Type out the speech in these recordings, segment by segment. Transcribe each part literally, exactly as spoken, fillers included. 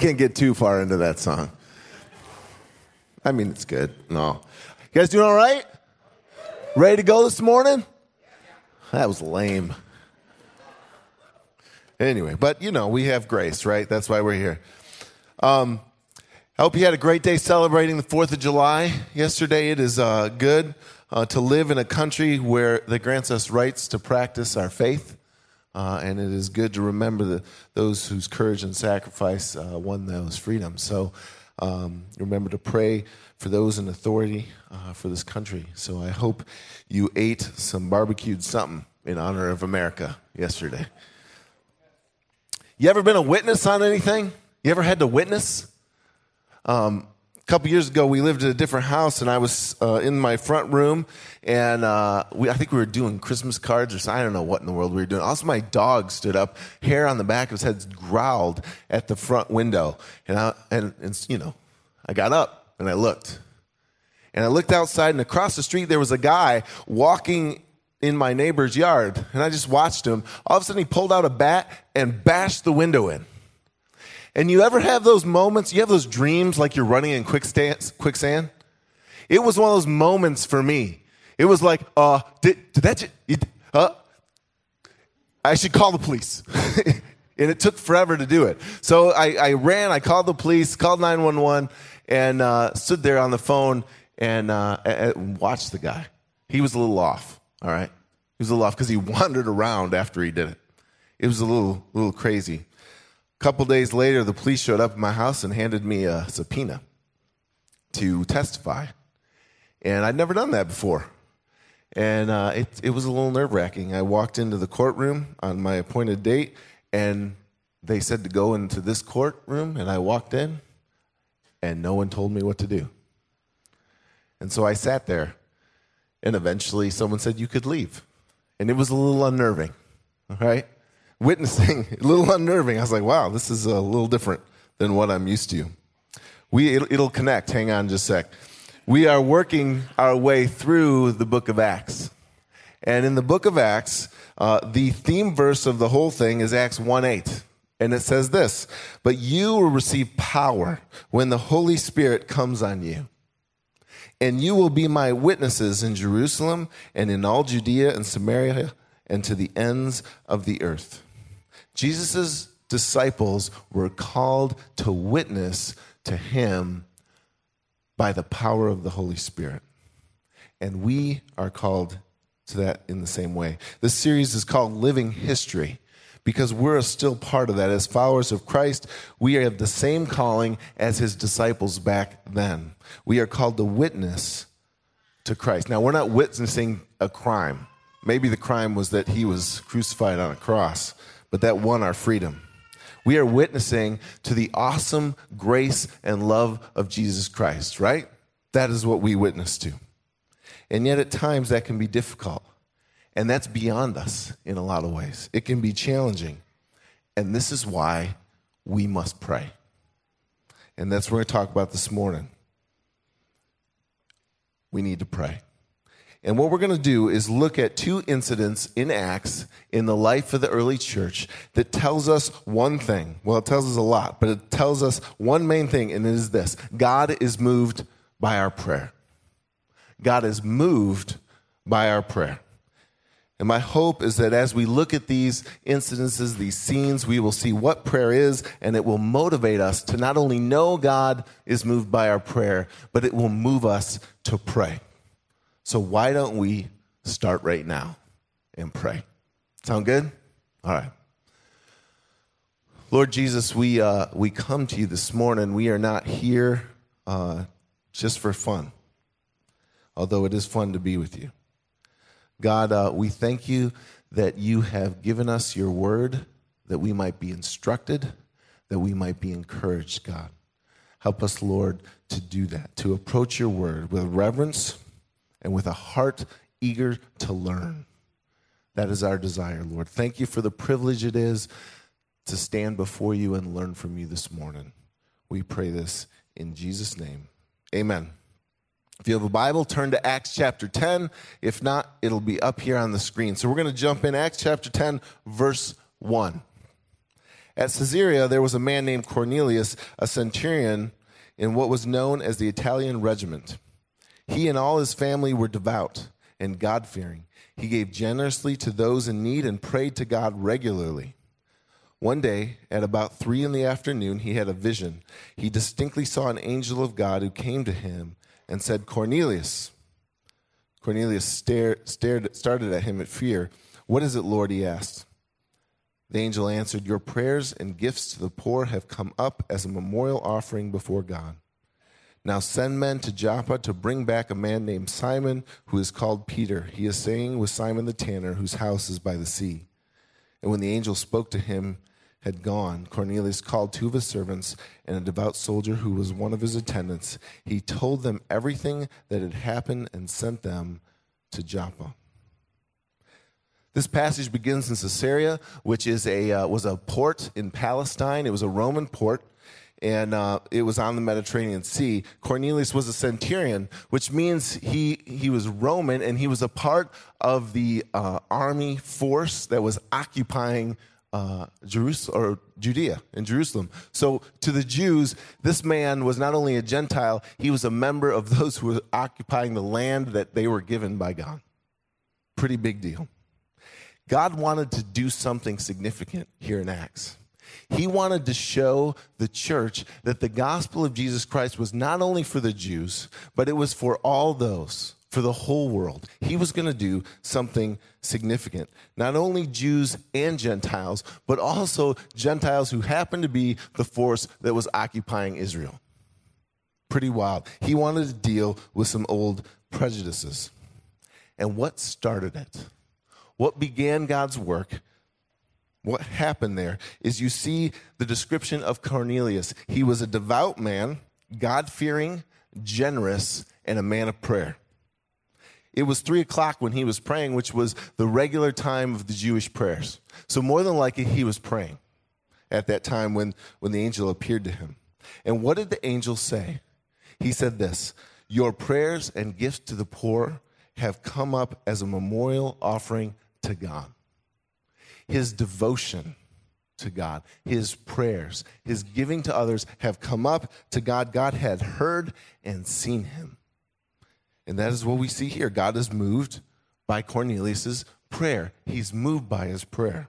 can't get too far into that song. I mean, it's good. No. You guys doing all right? Ready to go this morning? That was lame. Anyway, but, you know, we have grace, right? That's why we're here. Um, I hope you had a great day celebrating the fourth of July yesterday. It is uh, good uh, to live in a country where that grants us rights to practice our faith. Uh, and it is good to remember the, those whose courage and sacrifice uh, won those freedoms. So um, remember to pray for those in authority uh, for this country. So I hope you ate some barbecued something in honor of America yesterday. You ever been a witness on anything? You ever had to witness? Um, a couple years ago, we lived in a different house, and I was uh, in my front room, and uh, we, I think we were doing Christmas cards or something. I don't know what in the world we were doing. Also, my dog stood up, hair on the back of his head growled at the front window, and, I, and, and you know, I got up, and I looked. And I looked outside, and across the street, there was a guy walking in my neighbor's yard, and I just watched him. All of a sudden, he pulled out a bat and bashed the window in. And you ever have those moments, you have those dreams like you're running in quicksand? quicksand? It was one of those moments for me. It was like, uh, did, did that, you, uh, I should call the police. And it took forever to do it. So I, I ran, I called the police, called nine one one, and uh, stood there on the phone and, uh, and watched the guy. He was a little off. All right, he was a little off because he wandered around after he did it. It was a little, little crazy. A couple days later, the police showed up at my house and handed me a subpoena to testify, and I'd never done that before. And uh, it, it was a little nerve-wracking. I walked into the courtroom on my appointed date, and they said to go into this courtroom, and I walked in, and no one told me what to do. And so I sat there. And eventually someone said you could leave. And it was a little unnerving, all right? Witnessing, a little unnerving. I was like, wow, this is a little different than what I'm used to. We, it'll, it'll connect. Hang on just a sec. We are working our way through the book of Acts. And in the book of Acts, uh, the theme verse of the whole thing is Acts one eight. And it says this, but you will receive power when the Holy Spirit comes on you. And you will be my witnesses in Jerusalem and in all Judea and Samaria and to the ends of the earth. Jesus' disciples were called to witness to him by the power of the Holy Spirit. And we are called to that in the same way. This series is called Living History, because we're still part of that. As followers of Christ, we have the same calling as his disciples back then. We are called to witness to Christ. Now, we're not witnessing a crime. Maybe the crime was that he was crucified on a cross, but that won our freedom. We are witnessing to the awesome grace and love of Jesus Christ, right? That is what we witness to. And yet at times that can be difficult. And that's beyond us in a lot of ways. It can be challenging. And this is why we must pray. And that's what we're going to talk about this morning. We need to pray. And what we're going to do is look at two incidents in Acts in the life of the early church that tells us one thing. Well, it tells us a lot, but it tells us one main thing, and it is this. God is moved by our prayer. God is moved by our prayer. And my hope is that as we look at these incidences, these scenes, we will see what prayer is, and it will motivate us to not only know God is moved by our prayer, but it will move us to pray. So why don't we start right now and pray? Sound good? All right. Lord Jesus, we uh, we come to you this morning. We are not here uh, just for fun, although it is fun to be with you. God, uh, we thank you that you have given us your word, that we might be instructed, that we might be encouraged, God. Help us, Lord, to do that, to approach your word with reverence and with a heart eager to learn. That is our desire, Lord. Thank you for the privilege it is to stand before you and learn from you this morning. We pray this in Jesus' name. Amen. If you have a Bible, turn to Acts chapter ten. If not, it'll be up here on the screen. So we're going to jump in Acts chapter ten, verse one. At Caesarea, there was a man named Cornelius, a centurion in what was known as the Italian regiment. He and all his family were devout and God-fearing. He gave generously to those in need and prayed to God regularly. One day, at about three in the afternoon, he had a vision. He distinctly saw an angel of God who came to him and said, "Cornelius." Cornelius stared, stared, started at him in fear. "What is it, Lord?" he asked. The angel answered, "Your prayers and gifts to the poor have come up as a memorial offering before God. Now send men to Joppa to bring back a man named Simon, who is called Peter. He is staying with Simon the tanner, whose house is by the sea." And when the angel spoke to him, had gone, Cornelius called two of his servants and a devout soldier who was one of his attendants. He told them everything that had happened and sent them to Joppa. This passage begins in Caesarea, which is a uh, was a port in Palestine. It was a Roman port, and uh, it was on the Mediterranean Sea. Cornelius was a centurion, which means he he was Roman, and he was a part of the uh, army force that was occupying Uh, Jerusalem or Judea in Jerusalem. So to the Jews, this man was not only a Gentile, he was a member of those who were occupying the land that they were given by God. Pretty big deal. God wanted to do something significant here in Acts. He wanted to show the church that the gospel of Jesus Christ was not only for the Jews, but it was for all those, for the whole world. He was going to do something significant. Not only Jews and Gentiles, but also Gentiles who happened to be the force that was occupying Israel. Pretty wild. He wanted to deal with some old prejudices. And what started it? What began God's work? What happened there is you see the description of Cornelius. He was a devout man, God-fearing, generous, and a man of prayer. It was three o'clock when he was praying, which was the regular time of the Jewish prayers. So more than likely, he was praying at that time when, when the angel appeared to him. And what did the angel say? He said this, "Your prayers and gifts to the poor have come up as a memorial offering to God." His devotion to God, his prayers, his giving to others have come up to God. God had heard and seen him. And that is what we see here. God is moved by Cornelius' prayer. He's moved by his prayer.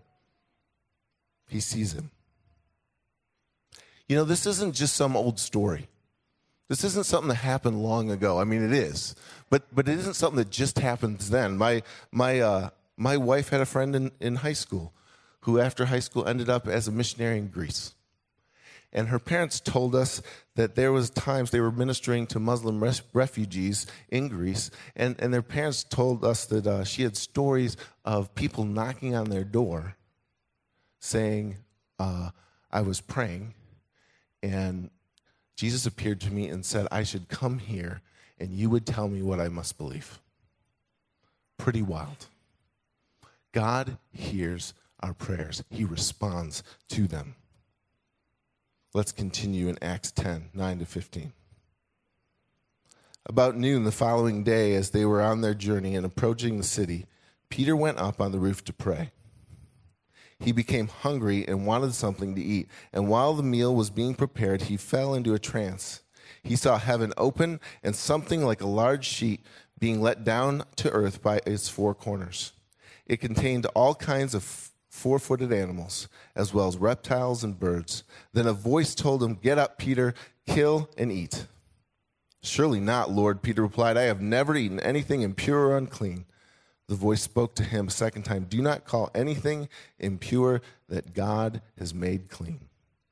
He sees him. You know, this isn't just some old story. This isn't something that happened long ago. I mean, it is. But but it isn't something that just happens then. My my uh, my wife had a friend in, in high school who after high school ended up as a missionary in Greece. And her parents told us that there was times they were ministering to Muslim res- refugees in Greece, and, and their parents told us that uh, she had stories of people knocking on their door saying, uh, "I was praying, and Jesus appeared to me and said I should come here, and you would tell me what I must believe." Pretty wild. God hears our prayers. He responds to them. Let's continue in Acts ten, nine to fifteen. About noon the following day, as they were on their journey and approaching the city, Peter went up on the roof to pray. He became hungry and wanted something to eat, and while the meal was being prepared, he fell into a trance. He saw heaven open and something like a large sheet being let down to earth by its four corners. It contained all kinds of four-footed animals, as well as reptiles and birds. Then a voice told him, "Get up, Peter, kill and eat." "Surely not, Lord," Peter replied. "I have never eaten anything impure or unclean." The voice spoke to him a second time, "Do not call anything impure that God has made clean."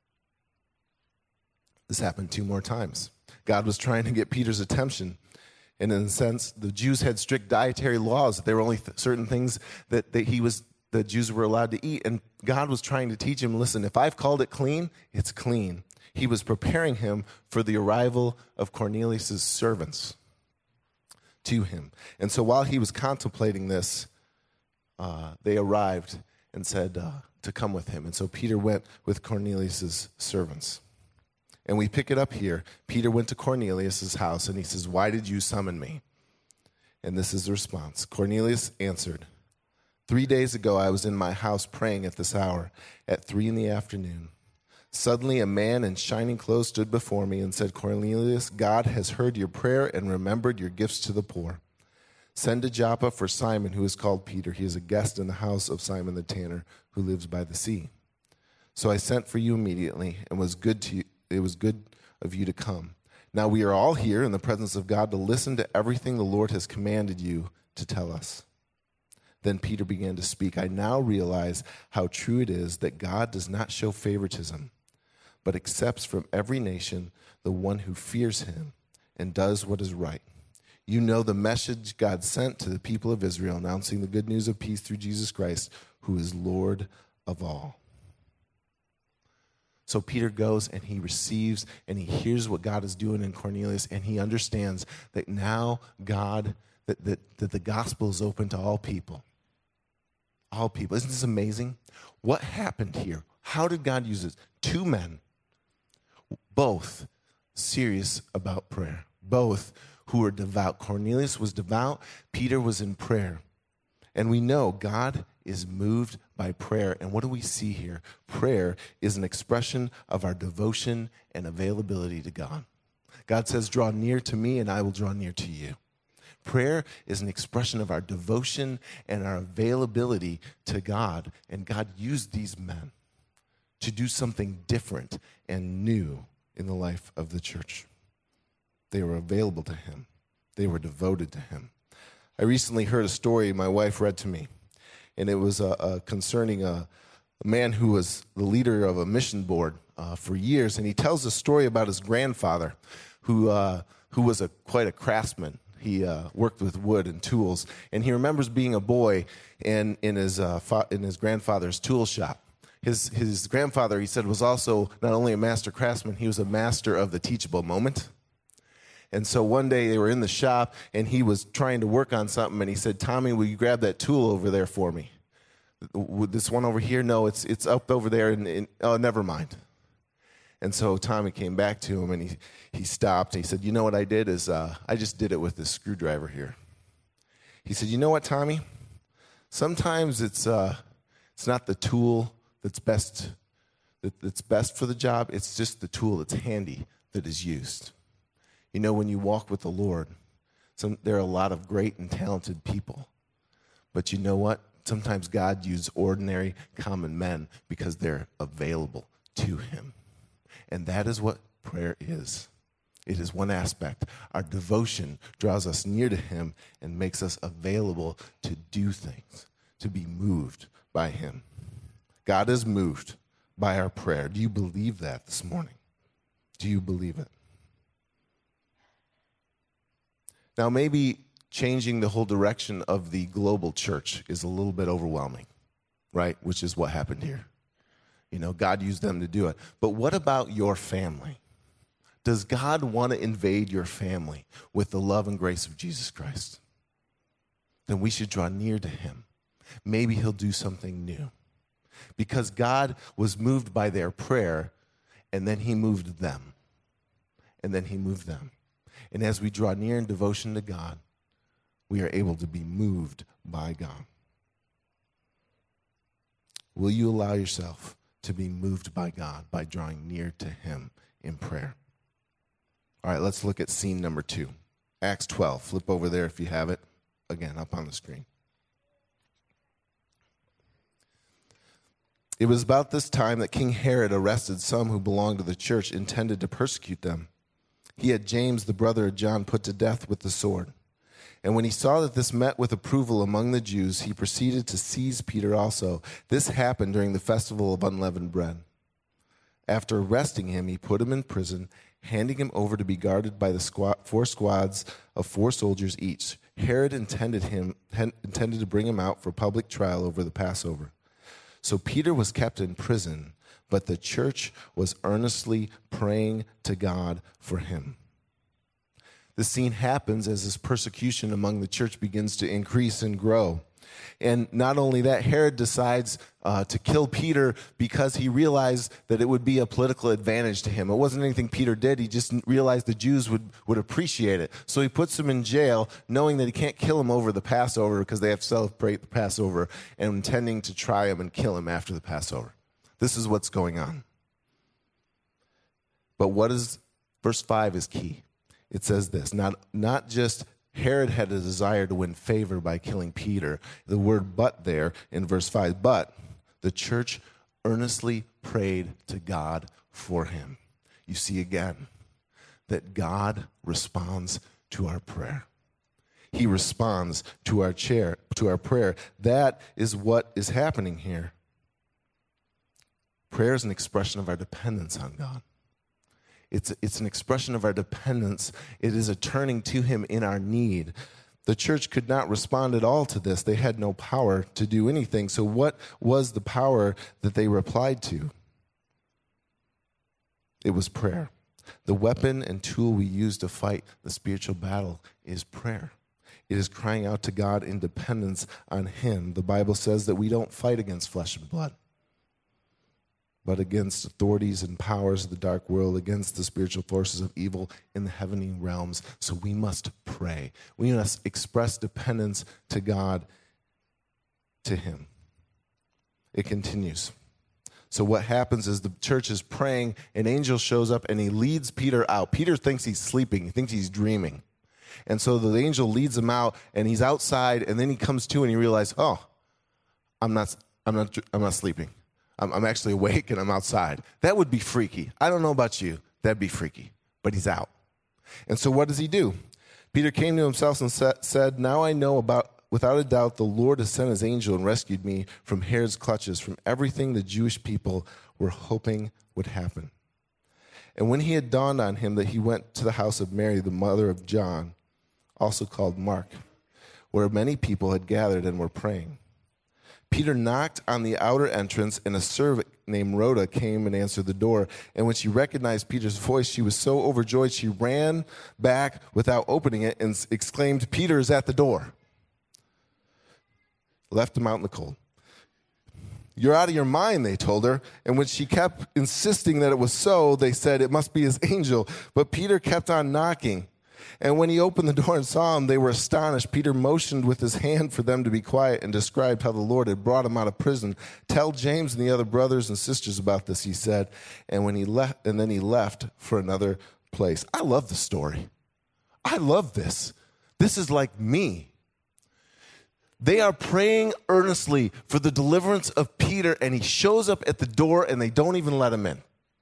This happened two more times. God was trying to get Peter's attention. And in a sense, the Jews had strict dietary laws. There were only th- certain things that, that he was the Jews were allowed to eat. And God was trying to teach him, listen, if I've called it clean, it's clean. He was preparing him for the arrival of Cornelius' servants to him. And so while he was contemplating this, uh, they arrived and said uh, to come with him. And so Peter went with Cornelius' servants. And we pick it up here. Peter went to Cornelius' house and he says, "Why did you summon me?" And this is the response. Cornelius answered, Three days ago, I was in my house praying at this hour, at three in the afternoon. Suddenly, a man in shining clothes stood before me and said, Cornelius, God has heard your prayer and remembered your gifts to the poor. Send to Joppa for Simon, who is called Peter. He is a guest in the house of Simon the tanner, who lives by the sea. So I sent for you immediately, and was good to you, it was good of you to come. Now we are all here in the presence of God to listen to everything the Lord has commanded you to tell us. Then Peter began to speak. I now realize how true it is that God does not show favoritism, but accepts from every nation the one who fears him and does what is right. You know the message God sent to the people of Israel, announcing the good news of peace through Jesus Christ, who is Lord of all. So Peter goes and he receives and he hears what God is doing in Cornelius, and he understands that now God, that, that, that the gospel is open to all people. All people. Isn't this amazing? What happened here? How did God use this? Two men, both serious about prayer, both who were devout. Cornelius was devout. Peter was in prayer. And we know God is moved by prayer. And what do we see here? Prayer is an expression of our devotion and availability to God. God says, draw near to me and I will draw near to you. Prayer is an expression of our devotion and our availability to God. And God used these men to do something different and new in the life of the church. They were available to him. They were devoted to him. I recently heard a story my wife read to me, and it was uh, uh, concerning a, a man who was the leader of a mission board uh, for years, and he tells a story about his grandfather, who uh, who was a quite a craftsman. He uh, worked with wood and tools, and he remembers being a boy in in his uh, fa- in his grandfather's tool shop. His his grandfather, he said, was also not only a master craftsman, he was a master of the teachable moment. And so one day they were in the shop, and he was trying to work on something, and he said, Tommy, will you grab that tool over there for me? With this one over here? No, it's it's up over there, and, and oh, never mind. And so Tommy came back to him, and he, he stopped, and he said, you know what I did is uh, I just did it with this screwdriver here. He said, you know what, Tommy? Sometimes it's uh, it's not the tool that's best that, that's best for the job. It's just the tool that's handy that is used. You know, when you walk with the Lord, some, there are a lot of great and talented people. But you know what? Sometimes God uses ordinary, common men because they're available to him. And that is what prayer is. It is one aspect. Our devotion draws us near to him and makes us available to do things, to be moved by him. God is moved by our prayer. Do you believe that this morning? Do you believe it? Now, maybe changing the whole direction of the global church is a little bit overwhelming, right? Which is what happened here. You know, God used them to do it. But what about your family? Does God want to invade your family with the love and grace of Jesus Christ? Then we should draw near to him. Maybe he'll do something new. Because God was moved by their prayer, and then he moved them. And then he moved them. And as we draw near in devotion to God, we are able to be moved by God. Will you allow yourself to be moved by God by drawing near to him in prayer? All right, let's look at scene number two. Acts twelve. Flip over there if you have it. Again, up on the screen. It was about this time that King Herod arrested some who belonged to the church, intended to persecute them. He had James, the brother of John, put to death with the sword. And when he saw that this met with approval among the Jews, he proceeded to seize Peter also. This happened during the festival of unleavened bread. After arresting him, he put him in prison, handing him over to be guarded by the squad, four squads of four soldiers each. Herod intended him intended to bring him out for public trial over the Passover. So Peter was kept in prison, but the church was earnestly praying to God for him. This scene happens as this persecution among the church begins to increase and grow. And not only that, Herod decides uh, to kill Peter because he realized that it would be a political advantage to him. It wasn't anything Peter did. He just realized the Jews would, would appreciate it. So he puts him in jail, knowing that he can't kill him over the Passover because they have to celebrate the Passover, and intending to try him and kill him after the Passover. This is what's going on. But what is, verse five is key. It says this, not, not just Herod had a desire to win favor by killing Peter. The word but there in verse five, but the church earnestly prayed to God for him. You see again that God responds to our prayer. He responds to our chair, to our prayer. That is what is happening here. Prayer is an expression of our dependence on God. It's, it's an expression of our dependence. It is a turning to him in our need. The church could not respond at all to this. They had no power to do anything. So what was the power that they replied to? It was prayer. The weapon and tool we use to fight the spiritual battle is prayer. It is crying out to God in dependence on him. The Bible says that we don't fight against flesh and blood, but against authorities and powers of the dark world, against the spiritual forces of evil in the heavenly realms. So we must pray. We must express dependence to God, to him. It continues. So what happens is the church is praying, an angel shows up and he leads Peter out. Peter thinks he's sleeping. He thinks he's dreaming. And so the angel leads him out, and he's outside, and then he comes to and he realizes, oh, I'm not, I'm not, I'm not sleeping. I'm actually awake and I'm outside. That would be freaky. I don't know about you. That'd be freaky. But he's out. And so what does he do? Peter came to himself and said, now I know about, without a doubt, the Lord has sent his angel and rescued me from Herod's clutches, from everything the Jewish people were hoping would happen. And when he had dawned on him that he went to the house of Mary, the mother of John, also called Mark, where many people had gathered and were praying. Peter knocked on the outer entrance, and a servant named Rhoda came and answered the door. And when she recognized Peter's voice, she was so overjoyed she ran back without opening it and exclaimed, Peter is at the door. Left him out in the cold. You're out of your mind, they told her. And when she kept insisting that it was so, they said it must be his angel. But Peter kept on knocking. And when he opened the door and saw him, they were astonished. Peter motioned with his hand for them to be quiet and described how the Lord had brought him out of prison. Tell James and the other brothers and sisters about this, he said. And when he left, and then he left for another place. I love the story. I love this. This is like me. They are praying earnestly for the deliverance of Peter, and he shows up at the door, and they don't even let him in.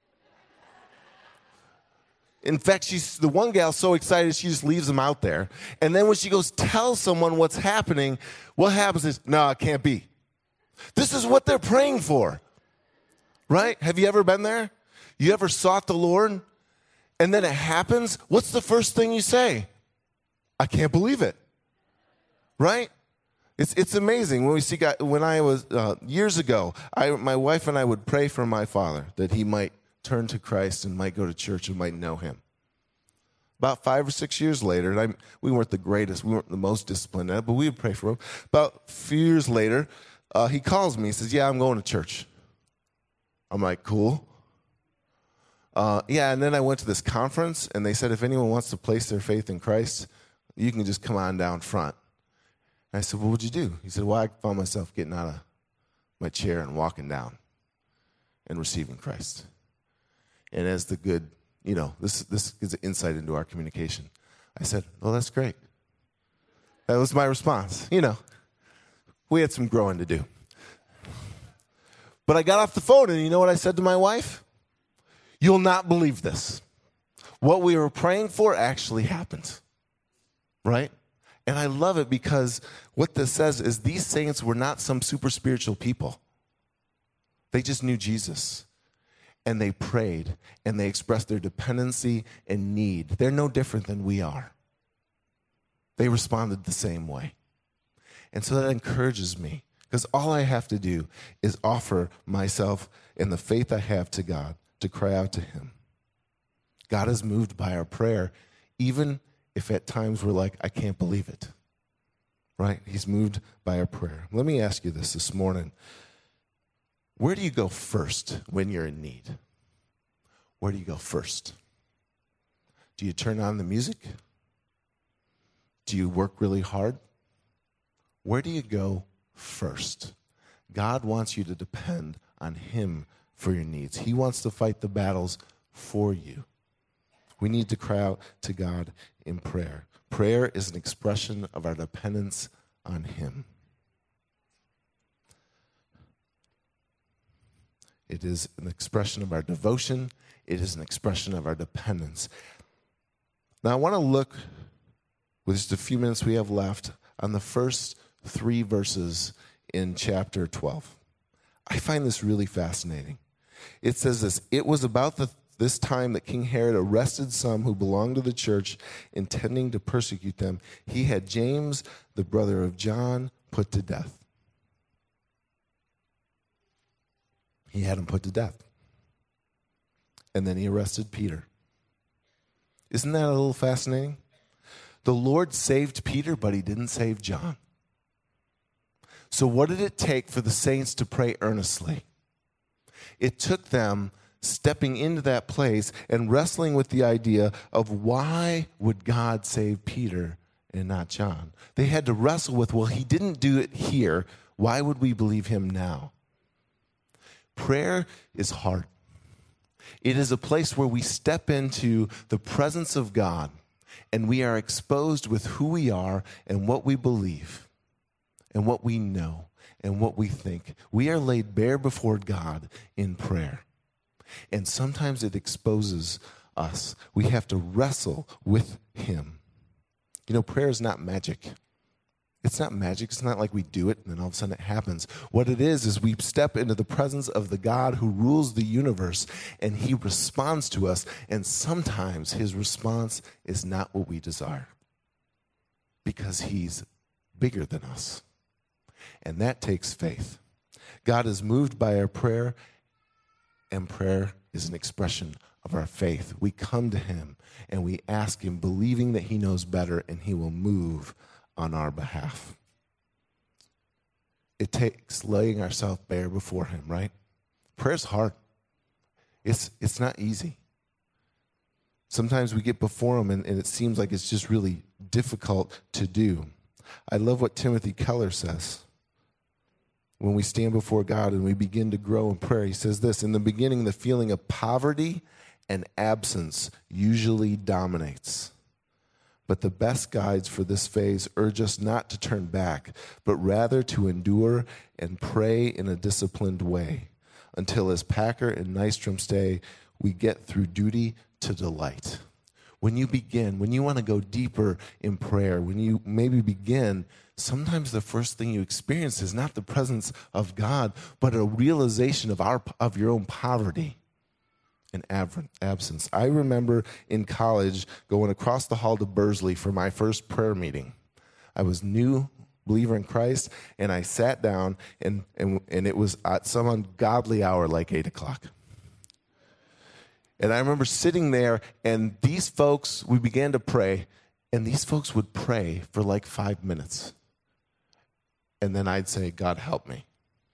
In fact, she's the one gal so excited she just leaves him out there. And then when she goes tell someone what's happening, what happens is, no, it can't be. This is what they're praying for, right? Have you ever been there? You ever sought the Lord, and then it happens? What's the first thing you say? I can't believe it, right? It's it's amazing when we see God. When I was uh, years ago, I my wife and I would pray for my father that he might turn to Christ and might go to church and might know him. About five or six years later, and I, we weren't the greatest, we weren't the most disciplined at it, but we would pray for him. About a few years later, uh, he calls me. He says, yeah, I'm going to church. I'm like, cool. Uh, yeah, and then I went to this conference, and they said if anyone wants to place their faith in Christ, you can just come on down front. And I said, well, what'd you do? He said, well, I found myself getting out of my chair and walking down and receiving Christ. And as the good, you know, this this gives an insight into our communication. I said, well, that's great. That was my response. You know, we had some growing to do. But I got off the phone, and you know what I said to my wife? You'll not believe this. What we were praying for actually happened, right? And I love it because what this says is these saints were not some super spiritual people. They just knew Jesus. And they prayed, and they expressed their dependency and need. They're no different than we are. They responded the same way. And so that encourages me, because all I have to do is offer myself and the faith I have to God to cry out to him. God is moved by our prayer, even if at times we're like, I can't believe it. right? He's moved by our prayer. Let me ask you this this morning. Where do you go first when you're in need? Where do you go first? Do you turn on the music? Do you work really hard? Where do you go first? God wants you to depend on him for your needs. He wants to fight the battles for you. We need to cry out to God in prayer. Prayer is an expression of our dependence on him. It is an expression of our devotion. It is an expression of our dependence. Now, I want to look, with just a few minutes we have left, on the first three verses in chapter twelve. I find this really fascinating. It says this, it was about the, this time that King Herod arrested some who belonged to the church, intending to persecute them. He had James, the brother of John, put to death. He had him put to death. And then he arrested Peter. Isn't that a little fascinating? The Lord saved Peter, but he didn't save John. So what did it take for the saints to pray earnestly? It took them stepping into that place and wrestling with the idea of why would God save Peter and not John? They had to wrestle with, well, he didn't do it here. Why would we believe him now? Prayer is hard. It is a place where we step into the presence of God and we are exposed with who we are and what we believe and what we know and what we think. We are laid bare before God in prayer. And sometimes it exposes us. We have to wrestle with him. You know, prayer is not magic. It's not magic. It's not like we do it and then all of a sudden it happens. What it is is we step into the presence of the God who rules the universe and he responds to us, and sometimes his response is not what we desire because he's bigger than us. And that takes faith. God is moved by our prayer, and prayer is an expression of our faith. We come to him and we ask him, believing that he knows better and he will move on our behalf. It takes laying ourselves bare before him, right? Prayer's hard. It's it's not easy. Sometimes we get before him and, and it seems like it's just really difficult to do. I love what Timothy Keller says. When we stand before God and we begin to grow in prayer, he says this, in the beginning, the feeling of poverty and absence usually dominates. But the best guides for this phase urge us not to turn back, but rather to endure and pray in a disciplined way until, as Packer and Nystrom say, we get through duty to delight. When you begin, when you want to go deeper in prayer, when you maybe begin, sometimes the first thing you experience is not the presence of God, but a realization of our of your own poverty and ab- absence. I remember in college going across the hall to Bursley for my first prayer meeting. I was new believer in Christ, and I sat down, and and, and it was at some ungodly hour, like eight o'clock. And I remember sitting there, and these folks, we began to pray, and these folks would pray for like five minutes. And then I'd say, God, help me.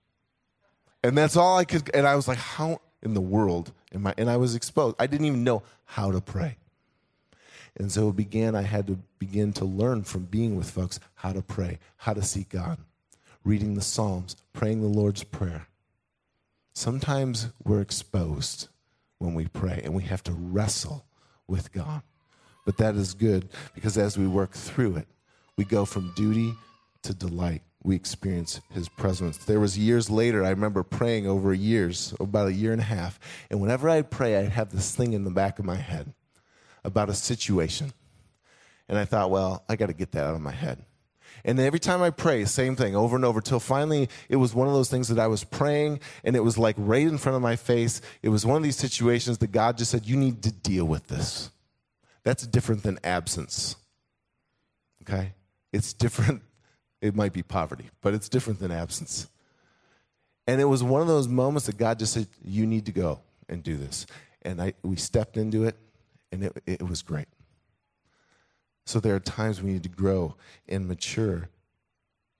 And that's all I could, and I was like, how in the world am I? And I was exposed. I didn't even know how to pray. And so it began, I had to begin to learn from being with folks how to pray, how to seek God, reading the Psalms, praying the Lord's Prayer. Sometimes we're exposed when we pray, and we have to wrestle with God. But that is good, because as we work through it, we go from duty to delight. We experience his presence. There was years later, I remember praying over years, about a year and a half, and whenever I'd pray, I'd have this thing in the back of my head about a situation. And I thought, well, I got to get that out of my head. And every time I pray, same thing over and over, till finally it was one of those things that I was praying, and it was like right in front of my face. It was one of these situations that God just said, you need to deal with this. That's different than absence. Okay? It's different. It might be poverty, but it's different than absence. And it was one of those moments that God just said, you need to go and do this. And I we stepped into it, and it, it was great. So there are times we need to grow and mature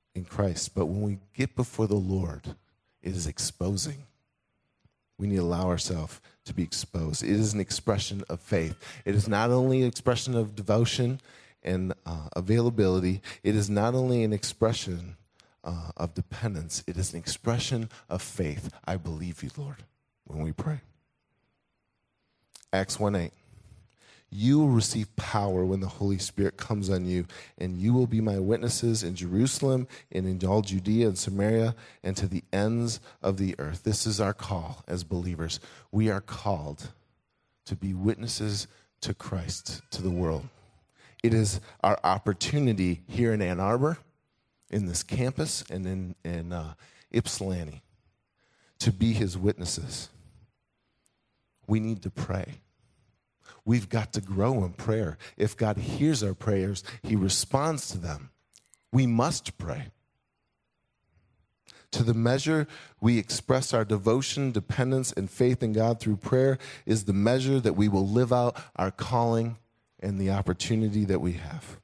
in Christ. But when we get before the Lord, it is exposing. We need to allow ourselves to be exposed. It is an expression of faith. It is not only an expression of devotion and uh, availability. It is not only an expression uh, of dependence. It is an expression of faith. I believe you, Lord, when we pray. Acts one eight. You will receive power when the Holy Spirit comes on you, and you will be my witnesses in Jerusalem and in all Judea and Samaria and to the ends of the earth. This is our call as believers. We are called to be witnesses to Christ, to the world. It is our opportunity here in Ann Arbor, in this campus, and in, in uh, Ypsilanti to be his witnesses. We need to pray. We've got to grow in prayer. If God hears our prayers, he responds to them. We must pray. To the measure we express our devotion, dependence, and faith in God through prayer is the measure that we will live out our calling and the opportunity that we have.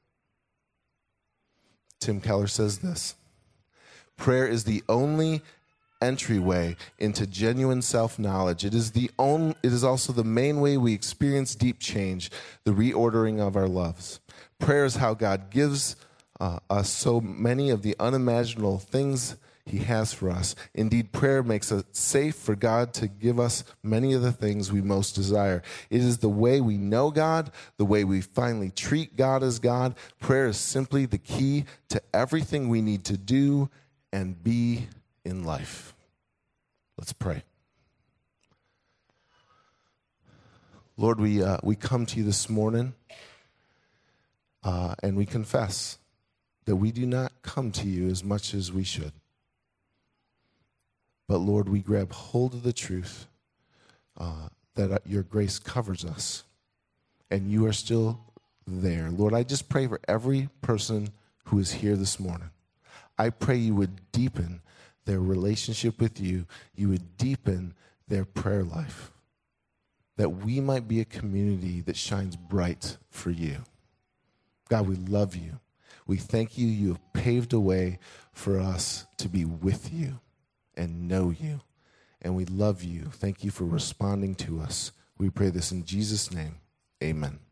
Tim Keller says this: prayer is the only entryway into genuine self-knowledge. It is the only, it is also the main way we experience deep change, the reordering of our loves. Prayer is how God gives uh, us so many of the unimaginable things he has for us. Indeed, prayer makes it safe for God to give us many of the things we most desire. It is the way we know God, the way we finally treat God as God. Prayer is simply the key to everything we need to do and be in life. Let's pray. Lord, we uh, we come to you this morning uh, and we confess that we do not come to you as much as we should. But Lord, we grab hold of the truth uh, that your grace covers us and you are still there. Lord, I just pray for every person who is here this morning. I pray you would deepen their relationship with you. You would deepen their prayer life, that we might be a community that shines bright for you. God, we love you. We thank you. You have paved a way for us to be with you and know you. And we love you. Thank you for responding to us. We pray this in Jesus' name. Amen.